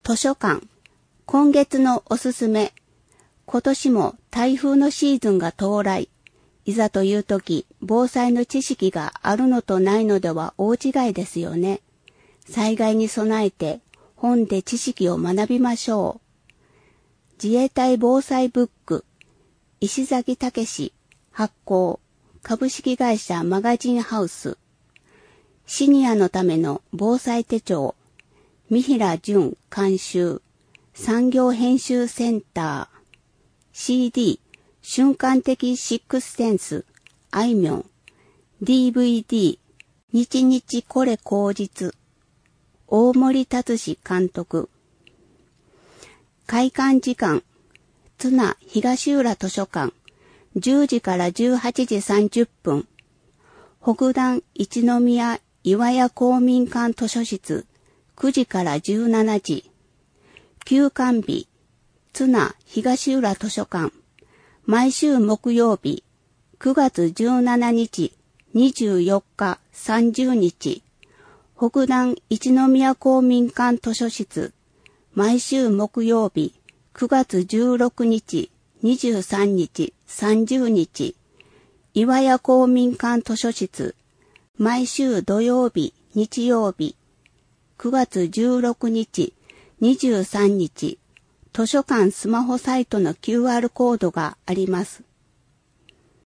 図書館。今月のおすすめ。今年も台風のシーズンが到来。いざという時、防災の知識があるのとないのでは大違いですよね。災害に備えて本で知識を学びましょう。自衛隊防災ブック。石崎武発行。株式会社マガジンハウス。シニアのための防災手帳。三平淳監修。産業編集センター。CD。瞬間的シックスセンス。あいみょん。DVD。日日これ口実。大森達志監督。開館時間。津奈東浦図書館。10時から18時30分。北段一宮岩屋公民館図書室。9時から17時。休館日。津奈東浦図書館。毎週木曜日。9月17日、24日、30日。北段一宮公民館図書室。毎週木曜日。9月16日、23日、30日。岩屋公民館図書室。毎週土曜日、日曜日。9月16日、23日。図書館スマホサイトの QR コードがあります。